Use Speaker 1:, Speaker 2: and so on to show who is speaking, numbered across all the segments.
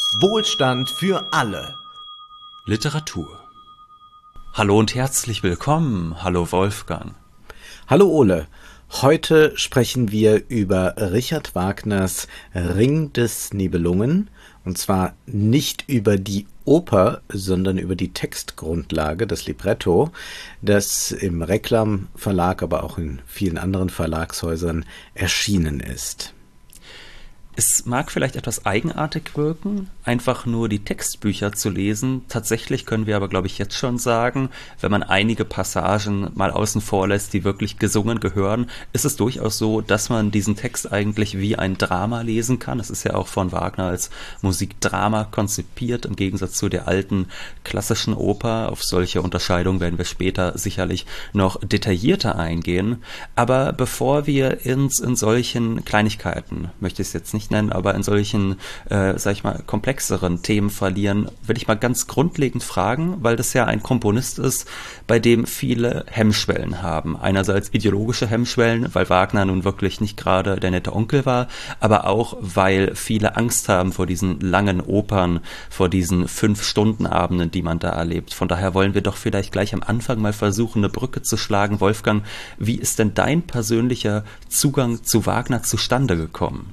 Speaker 1: Wohlstand für alle.
Speaker 2: Literatur. Hallo und herzlich willkommen. Hallo Wolfgang.
Speaker 1: Hallo Ole. Heute sprechen wir über Richard Wagners Ring des Nibelungen. Und zwar nicht über die Oper, sondern über die Textgrundlage, das Libretto, das im Reklam Verlag, aber auch in vielen anderen Verlagshäusern erschienen ist.
Speaker 2: Es mag vielleicht etwas eigenartig wirken, einfach nur die Textbücher zu lesen. Tatsächlich können wir aber, glaube ich, jetzt schon sagen, wenn man einige Passagen mal außen vor lässt, die wirklich gesungen gehören, ist es durchaus so, dass man diesen Text eigentlich wie ein Drama lesen kann. Es ist ja auch von Wagner als Musikdrama konzipiert, im Gegensatz zu der alten klassischen Oper. Auf solche Unterscheidungen werden wir später sicherlich noch detaillierter eingehen. Aber bevor wir uns in solchen Kleinigkeiten, möchte ich es jetzt nicht nennen, aber in solchen, sag ich mal, komplexeren Themen verlieren, will ich mal ganz grundlegend fragen, weil das ja ein Komponist ist, bei dem viele Hemmschwellen haben. Einerseits ideologische Hemmschwellen, weil Wagner nun wirklich nicht gerade der nette Onkel war, aber auch, weil viele Angst haben vor diesen langen Opern, vor diesen 5-Stunden-Abenden, die man da erlebt. Von daher wollen wir doch vielleicht gleich am Anfang mal versuchen, eine Brücke zu schlagen. Wolfgang, wie ist denn dein persönlicher Zugang zu Wagner zustande gekommen?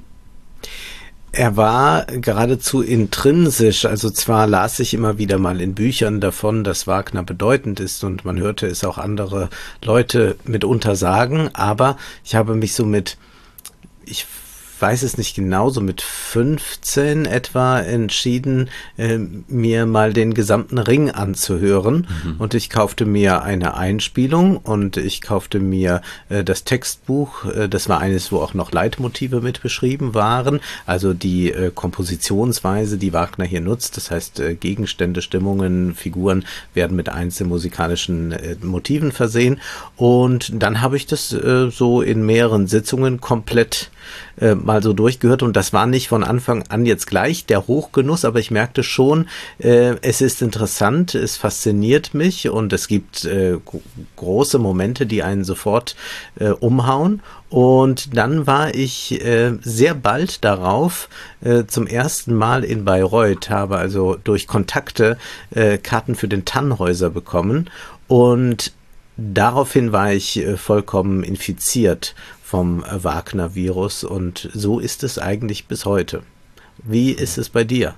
Speaker 1: Er war geradezu intrinsisch, also zwar las ich immer wieder mal in Büchern davon, dass Wagner bedeutend ist und man hörte es auch andere Leute mitunter sagen, aber ich habe mich so ich weiß es nicht genau, so mit 15 etwa entschieden, mir mal den gesamten Ring anzuhören. Und ich kaufte mir eine Einspielung und ich kaufte mir das Textbuch. Das war eines, wo auch noch Leitmotive mit beschrieben waren. Also die Kompositionsweise, die Wagner hier nutzt. Das heißt, Gegenstände, Stimmungen, Figuren werden mit einzelnen musikalischen Motiven versehen. Und dann habe ich das so in mehreren Sitzungen komplett mal so durchgehört und das war nicht von Anfang an jetzt gleich der Hochgenuss, aber ich merkte schon, es ist interessant, es fasziniert mich und es gibt große Momente, die einen sofort umhauen. Und dann war ich sehr bald darauf zum ersten Mal in Bayreuth, habe also durch Kontakte Karten für den Tannhäuser bekommen und daraufhin war ich vollkommen infiziert vom Wagner-Virus und so ist es eigentlich bis heute. Wie ist es bei dir?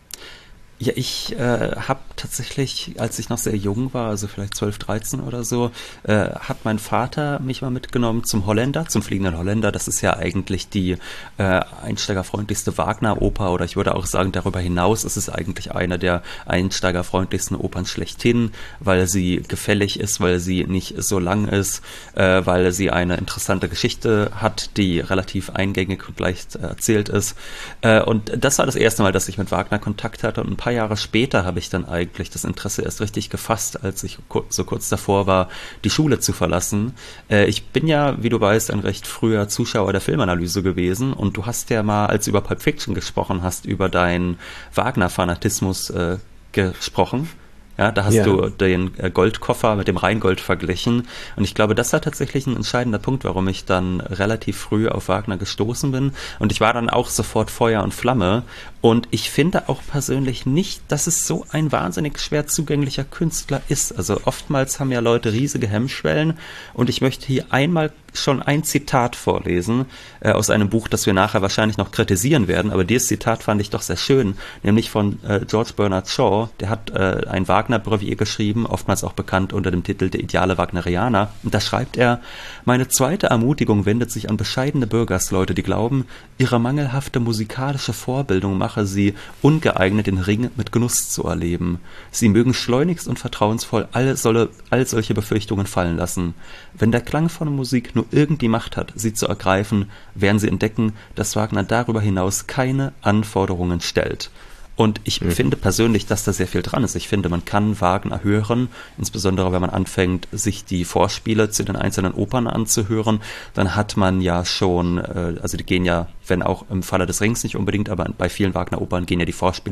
Speaker 2: Ja, ich habe tatsächlich, als ich noch sehr jung war, also vielleicht 12, 13 oder so, hat mein Vater mich mal mitgenommen zum Holländer, zum Fliegenden Holländer. Das ist ja eigentlich die einsteigerfreundlichste Wagner-Oper oder ich würde auch sagen, darüber hinaus ist es eigentlich eine der einsteigerfreundlichsten Opern schlechthin, weil sie gefällig ist, weil sie nicht so lang ist, weil sie eine interessante Geschichte hat, die relativ eingängig und leicht erzählt ist. Und das war das erste Mal, dass ich mit Wagner Kontakt hatte und ein paar Jahre später habe ich dann eigentlich das Interesse erst richtig gefasst, als ich so kurz davor war, die Schule zu verlassen. Ich bin ja, wie du weißt, ein recht früher Zuschauer der Filmanalyse gewesen und du hast ja mal, als du über Pulp Fiction gesprochen hast, über deinen Wagner-Fanatismus gesprochen. Ja, da hast du den Goldkoffer mit dem Rheingold verglichen. Und ich glaube, das war tatsächlich ein entscheidender Punkt, warum ich dann relativ früh auf Wagner gestoßen bin. Und ich war dann auch sofort Feuer und Flamme. Und ich finde auch persönlich nicht, dass es so ein wahnsinnig schwer zugänglicher Künstler ist. Also oftmals haben ja Leute riesige Hemmschwellen. Und ich möchte hier einmal schon ein Zitat vorlesen aus einem Buch, das wir nachher wahrscheinlich noch kritisieren werden. Aber dieses Zitat fand ich doch sehr schön, nämlich von George Bernard Shaw. Der hat ein Wagner-Brevier geschrieben, oftmals auch bekannt unter dem Titel Der ideale Wagnerianer. Und da schreibt er: Meine zweite Ermutigung wendet sich an bescheidene Bürgersleute, die glauben, ihre mangelhafte musikalische Vorbildung mache sie ungeeignet, den Ring mit Genuss zu erleben. Sie mögen schleunigst und vertrauensvoll all solche Befürchtungen fallen lassen. Wenn der Klang von Musik nur irgendwie Macht hat, sie zu ergreifen, werden sie entdecken, dass Wagner darüber hinaus keine Anforderungen stellt. Und ich finde persönlich, dass da sehr viel dran ist. Ich finde, man kann Wagner hören, insbesondere wenn man anfängt, sich die Vorspiele zu den einzelnen Opern anzuhören, dann hat man ja schon, also die gehen ja, wenn auch im Falle des Rings nicht unbedingt, aber bei vielen Wagner-Opern gehen ja die Vorspiele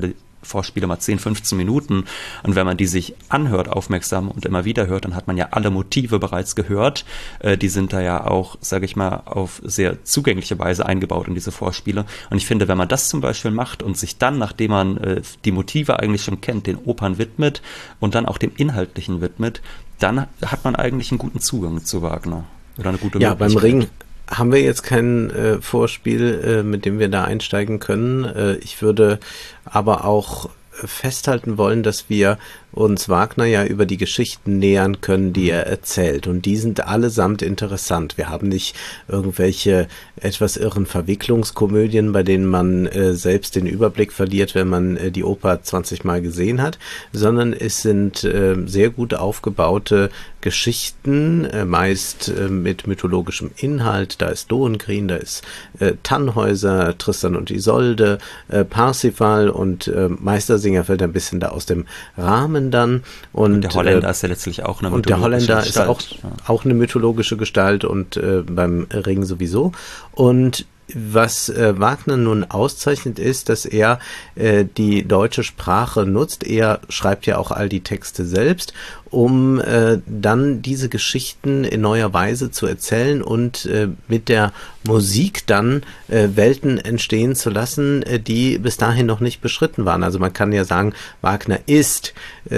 Speaker 2: Vorspiele mal 10, 15 Minuten. Und wenn man die sich anhört, aufmerksam und immer wieder hört, dann hat man ja alle Motive bereits gehört. Die sind da ja auch, sage ich mal, auf sehr zugängliche Weise eingebaut in diese Vorspiele. Und ich finde, wenn man das zum Beispiel macht und sich dann, nachdem man die Motive eigentlich schon kennt, den Opern widmet und dann auch dem Inhaltlichen widmet, dann hat man eigentlich einen guten Zugang zu Wagner. Oder eine gute Möglichkeit.
Speaker 1: Ja, beim Ring haben wir jetzt kein Vorspiel, mit dem wir da einsteigen können. Ich würde aber auch festhalten wollen, dass wir uns Wagner ja über die Geschichten nähern können, die er erzählt. Und die sind allesamt interessant. Wir haben nicht irgendwelche etwas irren Verwicklungskomödien, bei denen man selbst den Überblick verliert, wenn man die Oper 20 Mal gesehen hat, sondern es sind sehr gut aufgebaute Geschichten, meist mit mythologischem Inhalt. Da ist Lohengrin, da ist Tannhäuser, Tristan und Isolde, Parsifal und Meistersinger fällt ein bisschen da aus dem Rahmen dann. Und
Speaker 2: der Holländer ist ja letztlich auch eine mythologische Gestalt.
Speaker 1: Und der Holländer ist auch eine mythologische Gestalt und beim Ring sowieso. Und was Wagner nun auszeichnet ist, dass er die deutsche Sprache nutzt. Er schreibt ja auch all die Texte selbst, um dann diese Geschichten in neuer Weise zu erzählen und mit der Musik dann Welten entstehen zu lassen, die bis dahin noch nicht beschritten waren. Also man kann ja sagen, Wagner ist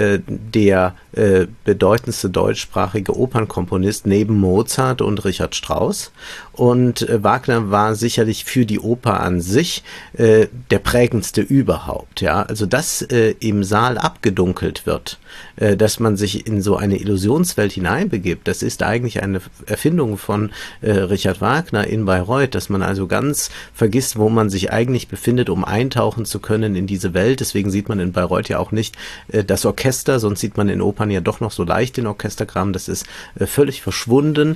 Speaker 1: der bedeutendste deutschsprachige Opernkomponist neben Mozart und Richard Strauss. Und Wagner war sicherlich für die Oper an sich der prägendste überhaupt. Ja, also dass im Saal abgedunkelt wird, dass man sich in so eine Illusionswelt hineinbegibt, das ist eigentlich eine Erfindung von Richard Wagner in Bayreuth, dass man also ganz vergisst, wo man sich eigentlich befindet, um eintauchen zu können in diese Welt. Deswegen sieht man in Bayreuth ja auch nicht das Orchester, sonst sieht man in Opern ja doch noch so leicht den Orchesterkram. Das ist völlig verschwunden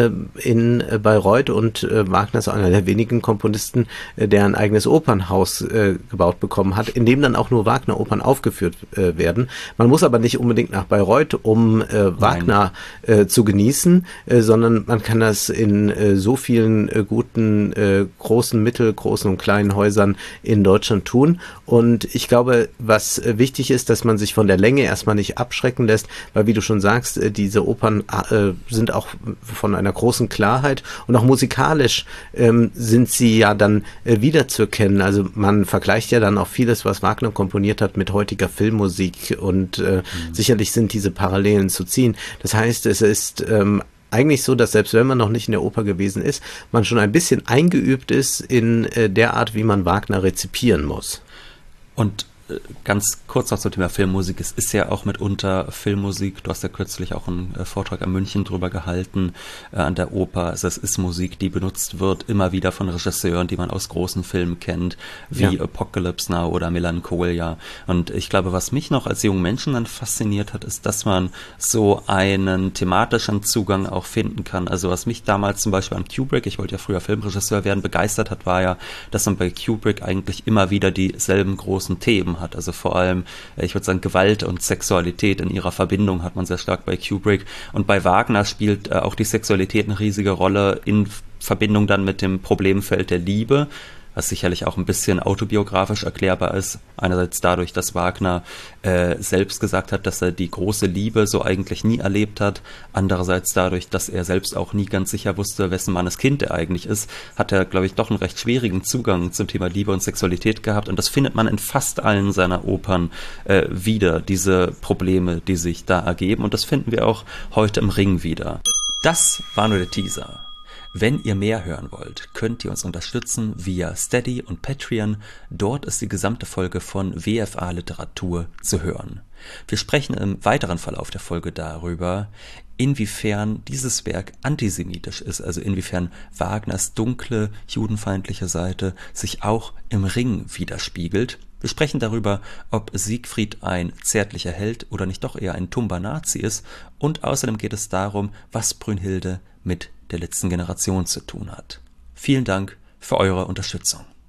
Speaker 1: in Bayreuth und Wagner ist einer der wenigen Komponisten, der ein eigenes Opernhaus gebaut bekommen hat, in dem dann auch nur Wagner-Opern aufgeführt werden. Man muss aber nicht unbedingt nach Bayreuth, um Wagner zu genießen, sondern man kann das in so vielen guten, großen, mittelgroßen und kleinen Häusern in Deutschland tun. Und ich glaube, was wichtig ist, dass man sich von der Länge erstmal nicht abschrecken lässt, weil wie du schon sagst, diese Opern sind auch von einer großen Klarheit und auch musikalisch sind sie ja dann wiederzuerkennen. Also man vergleicht ja dann auch vieles, was Wagner komponiert hat, mit heutiger Filmmusik und sicherlich sind diese Parallelen zu ziehen. Das heißt, es ist eigentlich so, dass selbst wenn man noch nicht in der Oper gewesen ist, man schon ein bisschen eingeübt ist in der Art, wie man Wagner rezipieren muss.
Speaker 2: Und ganz kurz noch zum Thema Filmmusik. Es ist ja auch mitunter Filmmusik. Du hast ja kürzlich auch einen Vortrag in München drüber gehalten an der Oper. Also es ist Musik, die benutzt wird, immer wieder von Regisseuren, die man aus großen Filmen kennt, wie Apocalypse Now oder Melancholia. Und ich glaube, was mich noch als jungen Menschen dann fasziniert hat, ist, dass man so einen thematischen Zugang auch finden kann. Also was mich damals zum Beispiel an Kubrick, ich wollte ja früher Filmregisseur werden, begeistert hat, war ja, dass man bei Kubrick eigentlich immer wieder dieselben großen Themen hat. Also vor allem, ich würde sagen, Gewalt und Sexualität in ihrer Verbindung hat man sehr stark bei Kubrick. Und bei Wagner spielt auch die Sexualität eine riesige Rolle in Verbindung dann mit dem Problemfeld der Liebe, was sicherlich auch ein bisschen autobiografisch erklärbar ist. Einerseits dadurch, dass Wagner selbst gesagt hat, dass er die große Liebe so eigentlich nie erlebt hat. Andererseits dadurch, dass er selbst auch nie ganz sicher wusste, wessen Mannes Kind er eigentlich ist, hat er, glaube ich, doch einen recht schwierigen Zugang zum Thema Liebe und Sexualität gehabt. Und das findet man in fast allen seiner Opern wieder, diese Probleme, die sich da ergeben. Und das finden wir auch heute im Ring wieder. Das war nur der Teaser. Wenn ihr mehr hören wollt, könnt ihr uns unterstützen via Steady und Patreon. Dort ist die gesamte Folge von WFA Literatur zu hören. Wir sprechen im weiteren Verlauf der Folge darüber, inwiefern dieses Werk antisemitisch ist, also inwiefern Wagners dunkle, judenfeindliche Seite sich auch im Ring widerspiegelt. Wir sprechen darüber, ob Siegfried ein zärtlicher Held oder nicht doch eher ein tumber Nazi ist. Und außerdem geht es darum, was Brünnhilde mit der letzten Generation zu tun hat. Vielen Dank für eure Unterstützung.